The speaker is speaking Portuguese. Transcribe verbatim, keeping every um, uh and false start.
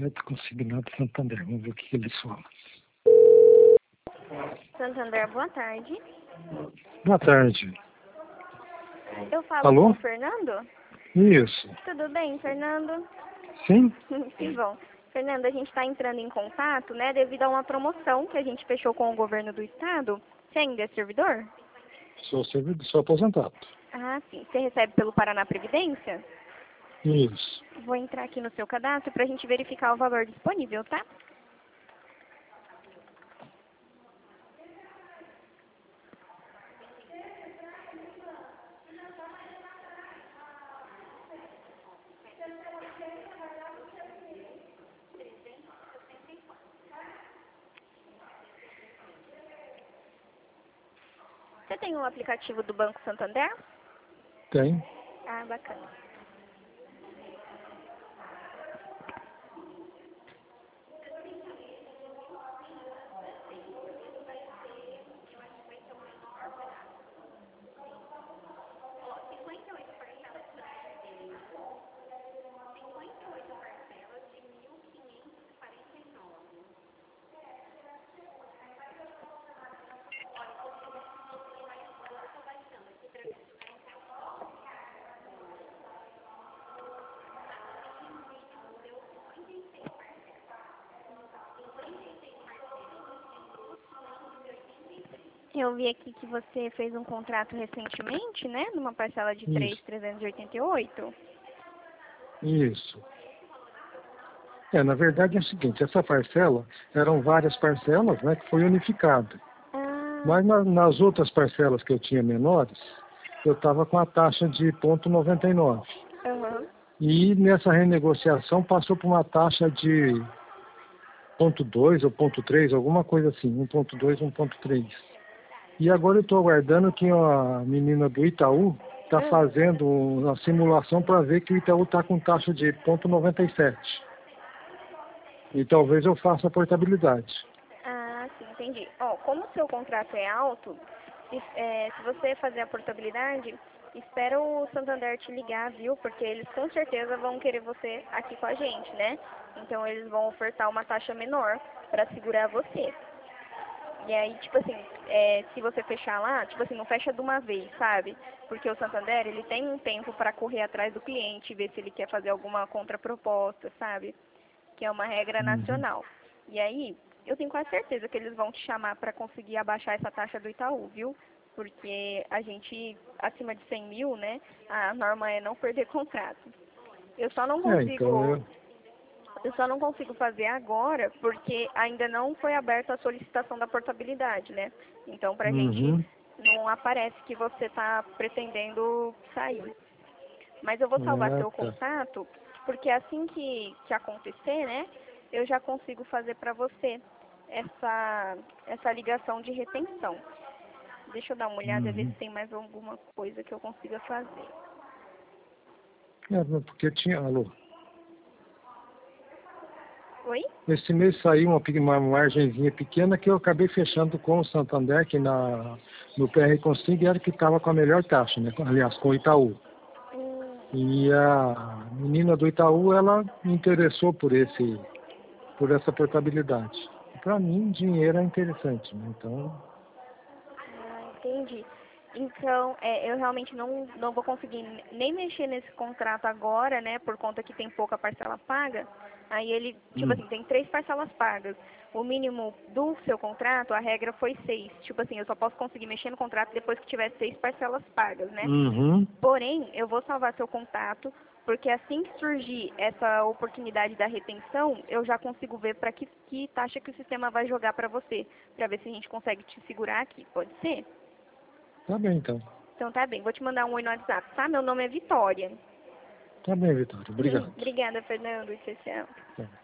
Crédito Consignado Santander. Vamos ver o que, que eles falam. Santander, boa tarde. Boa tarde. Eu falo Alô? com o Fernando? Isso. Tudo bem, Fernando? Sim? Que bom. Fernando, a gente está entrando em contato, né, devido a uma promoção que a gente fechou com o governo do estado. Você ainda é servidor? Sou servidor, sou aposentado. Ah, sim. Você recebe pelo Paraná Previdência? Isso. Vou entrar aqui no seu cadastro para a gente verificar o valor disponível, tá? Você tem o aplicativo do Banco Santander? Tem. Ah, bacana. Eu vi aqui que você fez um contrato recentemente, né? Numa parcela de três mil trezentos e oitenta e oito. Isso. É, na verdade é o seguinte, essa parcela, eram várias parcelas, né, que foi unificada. Ah, Mas na, nas outras parcelas que eu tinha menores, eu estava com a taxa de ponto noventa e nove. aham. E nessa renegociação passou por uma taxa de ponto dois ou ponto três, alguma coisa assim, um ponto dois, um ponto três. E agora eu estou aguardando que a menina do Itaú está Ah, fazendo uma simulação para ver que o Itaú está com taxa de ponto noventa e sete. E talvez eu faça a portabilidade. ah, sim, entendi. Ó, como o seu contrato é alto, se, é, se você fazer a portabilidade, espera o Santander te ligar, viu? Porque eles com certeza vão querer você aqui com a gente, né? Então eles vão ofertar uma taxa menor para segurar você. E aí, tipo assim, é, se você fechar lá, tipo assim, não fecha de uma vez, sabe? Porque o Santander, ele tem um tempo para correr atrás do cliente, ver se ele quer fazer alguma contraproposta, sabe? Que é uma regra Uhum. nacional. E aí, eu tenho quase certeza que eles vão te chamar para conseguir abaixar essa taxa do Itaú, viu? Porque a gente, acima de cem mil, né, a norma é não perder contrato. Eu só não É, então consigo eu... eu só não consigo fazer agora porque ainda não foi aberta a solicitação da portabilidade, né? Então, pra gente Uhum. não aparece que você está pretendendo sair. Mas eu vou salvar Ah, seu tá. contato, porque assim que, que acontecer, né, eu já consigo fazer para você essa, essa ligação de retenção. Deixa eu dar uma olhada e ver se Uhum. tem mais alguma coisa que eu consiga fazer. É, porque tinha... Alô? Oi? Esse mês saiu uma, pe- uma margenzinha pequena que eu acabei fechando com o Santander, que na, no P R Consigo era que estava com a melhor taxa, né? Aliás, com o Itaú. Hum, E a menina do Itaú, ela me interessou por esse, por essa portabilidade. Para mim, dinheiro é interessante, né? Então, ah, entendi. Então, é, eu realmente não, não vou conseguir nem mexer nesse contrato agora, né, por conta que tem pouca parcela paga. Aí ele, tipo hum, assim, tem três parcelas pagas. O mínimo do seu contrato, a regra foi seis. Tipo assim, eu só posso conseguir mexer no contrato depois que tiver seis parcelas pagas, né? uhum, Porém, eu vou salvar seu contato, porque assim que surgir essa oportunidade da retenção, eu já consigo ver para que, que taxa que o sistema vai jogar para você, para ver se a gente consegue te segurar aqui. Pode ser? tá bem então. Então tá bem, vou te mandar um oi no WhatsApp, tá? Meu nome é Vitória. Tá bem, Vitória. Obrigado. Obrigada, Fernando. Tchau, tchau. Tá.